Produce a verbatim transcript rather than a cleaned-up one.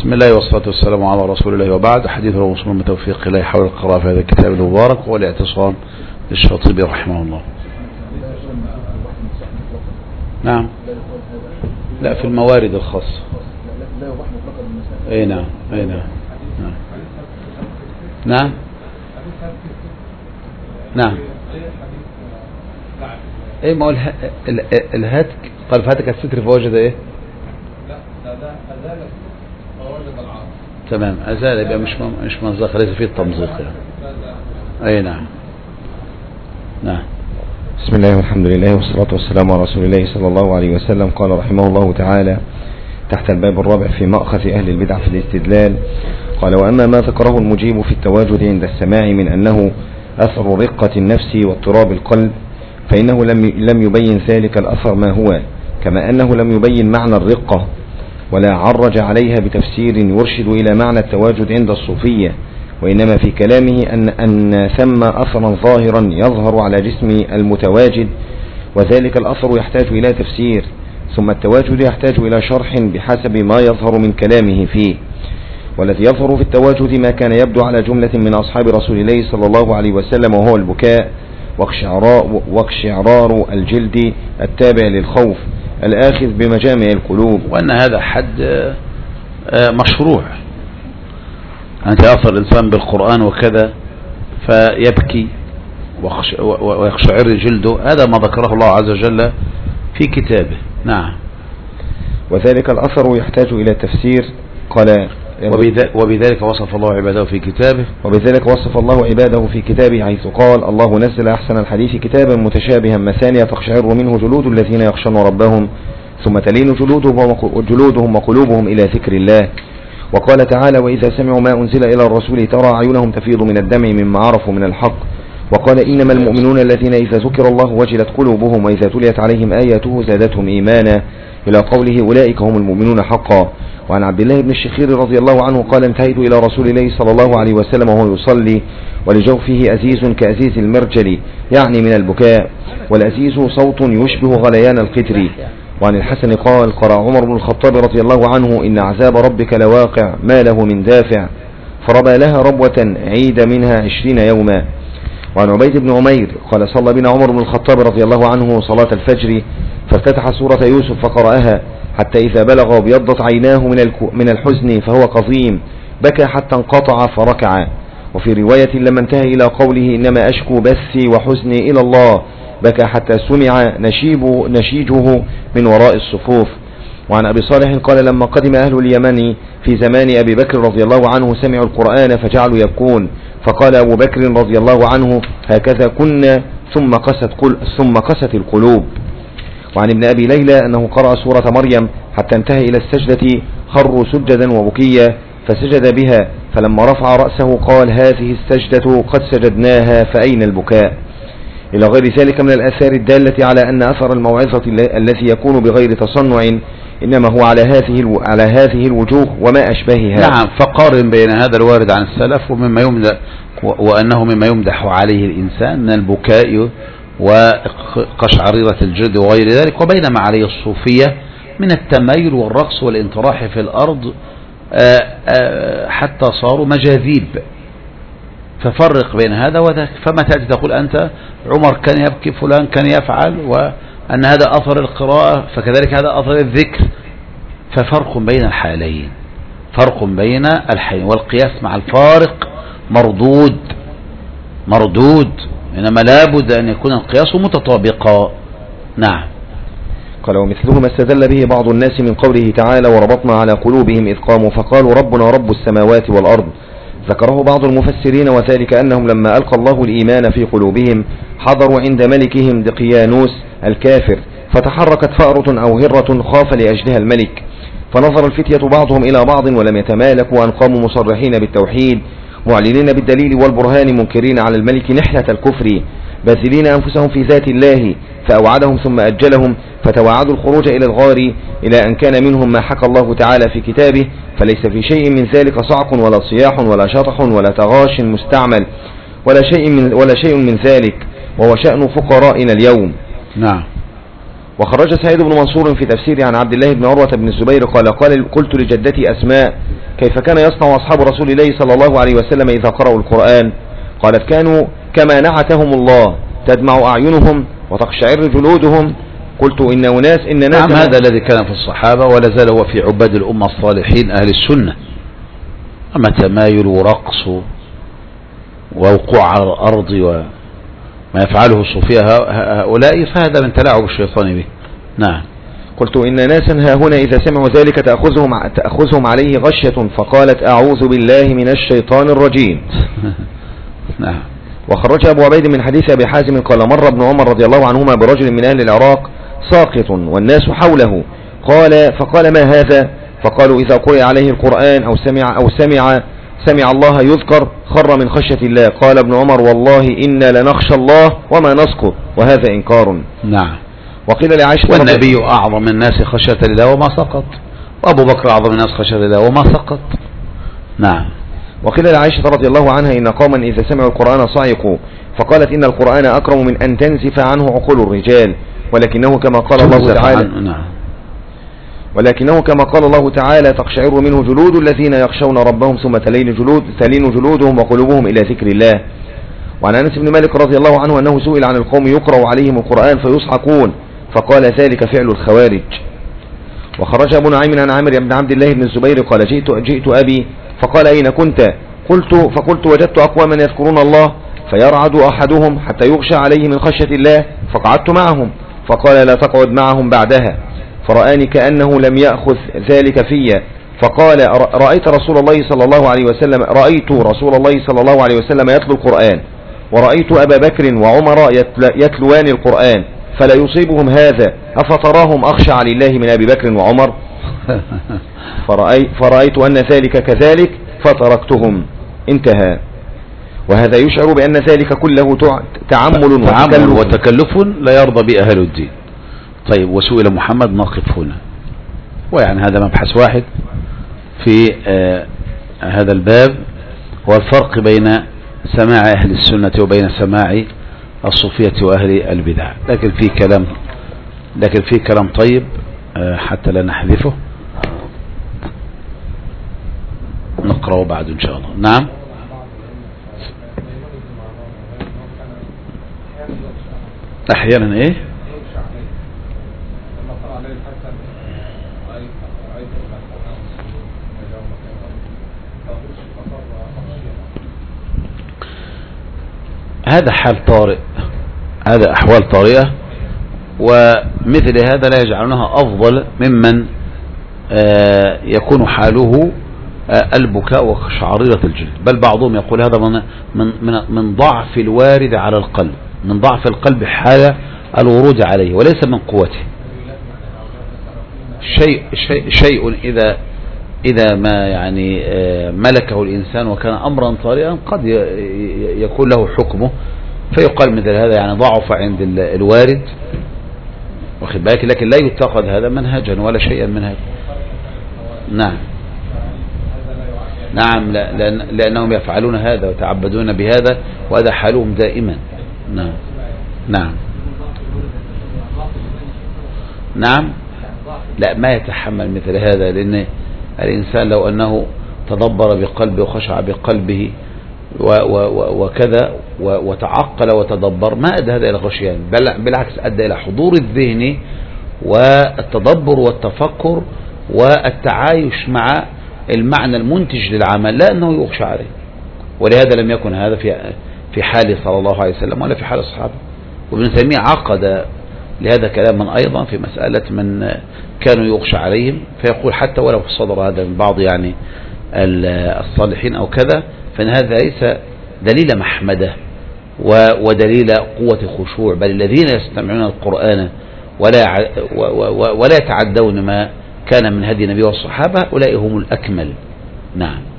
بسم الله والصلاة والسلام على رسول الله وبعد. حديث الوصول من توفيق الله حول القراءة في هذا الكتاب المبارك والاعتصام للشاطبي رحمه الله. نعم، لا في الموارد الخاصة. اي نعم اي نعم نعم نعم نعم ايه ما هو الهاتك قال فهاتك الستر فوجد ايه؟ تمام، أزال يبقى مش مش مزق، ليس فيه التمزيق يعني. أي نعم نعم. بسم الله والحمد لله والصلاة والسلام على رسول الله صلى الله عليه وسلم. قال رحمه الله تعالى تحت الباب الرابع في مأخذ أهل البدع في الاستدلال، قال: وأما ما ذكره المجيب في التواجد عند السماع من أنه أثر رقة النفس واضطراب القلب، فإنه لم لم يبين ذلك الأثر ما هو، كما أنه لم يبين معنى الرقة ولا عرج عليها بتفسير يرشد إلى معنى التواجد عند الصوفية، وإنما في كلامه أن, أن ثم أثرا ظاهرا يظهر على جسم المتواجد، وذلك الأثر يحتاج إلى تفسير، ثم التواجد يحتاج إلى شرح بحسب ما يظهر من كلامه فيه. والذي يظهر في التواجد ما كان يبدو على جملة من أصحاب رسول الله صلى الله عليه وسلم، وهو البكاء واقشعرار الجلد التابع للخوف الآخذ بمجامع القلوب، وأن هذا حد مشروع. أنت يأثر الإنسان بالقرآن وكذا فيبكي ويقشعر جلده، هذا ما ذكره الله عز وجل في كتابه. نعم. وذلك الأثر يحتاج إلى تفسير. قال: وبذلك وصف الله عباده في كتابه وبذلك وصف الله عباده في كتابه حيث قال: الله نزل أحسن الحديث كتابا متشابها مثانية تقشعر منه جلود الذين يخشون ربهم ثم تلين جلودهم وقلوبهم إلى ذكر الله. وقال تعالى: وإذا سمعوا ما أنزل إلى الرسول ترى أعينهم تفيض من الدمع مما عرفوا من الحق. وقال: إنما المؤمنون الذين إذا ذكر الله وجلت قلوبهم وإذا تليت عليهم آياته زادتهم إيمانا، إلى قوله: أولئك هم المؤمنون حقا. وعن عبد الله بن الشخير رضي الله عنه قال: انتهيت إلى رسول الله صلى الله عليه وسلم وهو يصلي ولجوفه أزيز كأزيز المرجل، يعني من البكاء، والأزيز صوت يشبه غليان القدر. وعن الحسن قال: قرأ عمر بن الخطاب رضي الله عنه: إن عذاب ربك لواقع ما له من دافع، فربى لها ربوة عيد منها عشرين يوما. وعن عبيد بن عمير قال: صلى بنا عمر بن الخطاب رضي الله عنه صلاة الفجر فافتتح سورة يوسف فقرأها حتى إذا بلغ وابيضت عيناه من الحزن فهو قظيم، بكى حتى انقطع فركع. وفي رواية لما انتهى إلى قوله: إنما أشكو بثي وحزني إلى الله، بكى حتى سمع نشيب نشيجه من وراء الصفوف. وعن أبي صالح قال: لما قدم أهل اليمن في زمان أبي بكر رضي الله عنه سمعوا القرآن فجعلوا يبكون، فقال أبو بكر رضي الله عنه: هكذا كنا ثم قست, ثم قست القلوب. وعن ابن أبي ليلى أنه قرأ سورة مريم حتى انتهى إلى السجدة خروا سجدا وبكيا فسجد بها، فلما رفع رأسه قال: هذه السجدة قد سجدناها فأين البكاء؟ إلى غير ذلك من الآثار الدالة على أن أثر الموعظة الذي يكون بغير تصنع إنما هو على هذه على هذه الوجوه وما أشبهها. نعم. فقارن بين هذا الوارد عن السلف ومما يمدح وأنه مما يمدح عليه الإنسان من البكاء وقشعريرة الجلد وغير ذلك، وبين ما عليه الصوفية من التمايل والرقص والانطراح في الأرض حتى صاروا مجاذيب. ففرق بين هذا وذاك. فما تأتي تقول أنت عمر كان يبكي، فلان كان يفعل، وأن هذا أثر القراءة فكذلك هذا أثر الذكر. ففرق بين الحالين، فرق بين الحالين، والقياس مع الفارق مردود مردود إنما لابد أن يكون القياس متطابقا. نعم. قال: ومثله ما استدل به بعض الناس من قوله تعالى: وربطنا على قلوبهم إذ قاموا فقالوا ربنا رب السماوات والأرض. ذكره بعض المفسرين، وذلك أنهم لما ألقى الله الإيمان في قلوبهم حضروا عند ملكهم دقيانوس الكافر، فتحركت فأرة أو هرة خاف لأجلها الملك، فنظر الفتية بعضهم إلى بعض ولم يتمالكوا أن قاموا مصرحين بالتوحيد معلنين بالدليل والبرهان منكرين على الملك نحلة الكفر باذلين أنفسهم في ذات الله، فأوعدهم ثم أجلهم فتوعدوا الخروج إلى الغار إلى أن كان منهم ما حكى الله تعالى في كتابه، فليس في شيء من ذلك صعق ولا صياح ولا شطح ولا تغاش مستعمل ولا شيء من, ولا شيء من ذلك، وهو شأن فقرائنا اليوم. نعم. وخرج سعيد بن منصور في تفسير عن عبد الله بن عروة بن الزبير قال: قال قلت لجدتي أسماء: كيف كان يصنع أصحاب رسول الله صلى الله عليه وسلم إذا قرأوا القرآن؟ قالت كانوا كما نعتهم الله، تدمع أعينهم وتقشعر جلودهم. قلت إن أناس إن ناس نعم، هذا الذي كان في الصحابة ولا زال هو في عباد الأمة الصالحين أهل السنة. أما تمايل ورقص ووقوع على الأرض وما يفعله الصوفية هؤلاء فهذا من تلاعب الشيطان به. نعم. قلت إن ناسا ها هنا إذا سمعوا ذلك تأخذهم, تأخذهم عليه غشية، فقالت أعوذ بالله من الشيطان الرجيم. نعم. وخرج أبو عبيد من حديث أبي حازم قال مر ابن عمر رضي الله عنهما برجل من أهل العراق ساقط والناس حوله، قال فقال ما هذا؟ فقالوا إذا قرئ عليه القرآن أو سمع أو سمع سمع الله يذكر خر من خشية الله. قال ابن عمر والله إنا لنخشى الله وما نسقط، وهذا إنكار. نعم. وقيل لعائشة والنبي أعظم الناس خشية لله وما سقط، وأبو بكر أعظم الناس خشية لله وما سقط. نعم. وقيل لعائشة رضي الله عنها إن قوما إذا سمعوا القرآن صعقوا، فقالت إن القرآن أكرم من أن تنزف عنه عقول الرجال، ولكنه كما قال الله تعالى نعم. ولكنه كما قال الله تعالى تقشعر منه جلود الذين يخشون ربهم ثم تلين جلود تلين جلودهم وقلوبهم إلى ذكر الله. وعن أنس بن مالك رضي الله عنه أنه سئل عن القوم يقرأ عليهم القرآن فيصعقون، فقال ذلك فعل الخوارج. وخرج أبو نعيم عن عامر بن عبد الله بن الزبير قال جئت, جئت أبي فقال أين كنت؟ قلت فقلت وجدت أقواما يذكرون الله فيرعد أحدهم حتى يغشى عليه من خشية الله، فقعدت معهم. فقال لا تقعد معهم بعدها، فرآني كأنه لم يأخذ ذلك فيا، فقال رأيت رسول الله صلى الله عليه وسلم رأيت رسول الله صلى الله عليه وسلم يتلو القرآن، ورأيت أبا بكر وعمر يتلوان القرآن فلا يصيبهم هذا، أفتراهم أخشى لله من أبي بكر وعمر؟ فرأي فرأيت أن ذلك كذلك فتركتهم. انتهى. وهذا يشعر بأن ذلك كله تعمل وتكلف, وتكلف لا يرضى به أهل الدين. طيب، وسئل محمد نقف هنا، ويعني هذا مبحث واحد في آه هذا الباب، هو الفرق بين سماع أهل السنة وبين سماع الصوفية وأهل البدع. لكن في كلام لكن في كلام طيب آه حتى لا نحذفه، نقرأه بعد إن شاء الله. نعم. أحيانا إيه؟ هذا حال طارئ، هذا أحوال طارئة، ومثل هذا لا يجعلونها أفضل ممن آه يكون حاله آه البكاء وشعريرة الجلد. بل بعضهم يقول هذا من, من, من, من ضعف الوارد على القلب، من ضعف القلب حال الورود عليه وليس من قوته. شيء, شيء, شيء إذا إذا ما يعني ملكه الإنسان وكان أمرا طارئا قد يكون له حكمه، فيقال مثل هذا يعني ضعف عند الوارد، واخد بالك، لكن لا يتخذ هذا منهجا ولا شيئا من هذا. نعم. نعم، لأن لأنهم يفعلون هذا ويتعبدون بهذا، وهذا حالهم دائما. نعم. نعم. نعم. لا، ما يتحمل مثل هذا، لأن الإنسان لو أنه تدبر بقلبه وخشع بقلبه وكذا وتعقل وتدبر ما أدى هذا إلى غشيان، بل بالعكس أدى إلى حضور الذهن والتدبر والتفكر والتعايش مع المعنى المنتج للعمل، لا أنه يغشى عليه. ولهذا لم يكن هذا في في حال صلى الله عليه وسلم ولا في حال الصحابة. وابن تيمية عقد لهذا كلاما أيضا في مسألة من كانوا يغشى عليهم، فيقول حتى ولو صدر هذا من بعض يعني الصالحين أو كذا، فإن هذا ليس دليل محمدة ودليل قوة خشوع، بل الذين يستمعون القرآن ولا ولا يتعدون ما كان من هدي النبي والصحابة أولئك هم الأكمل. نعم.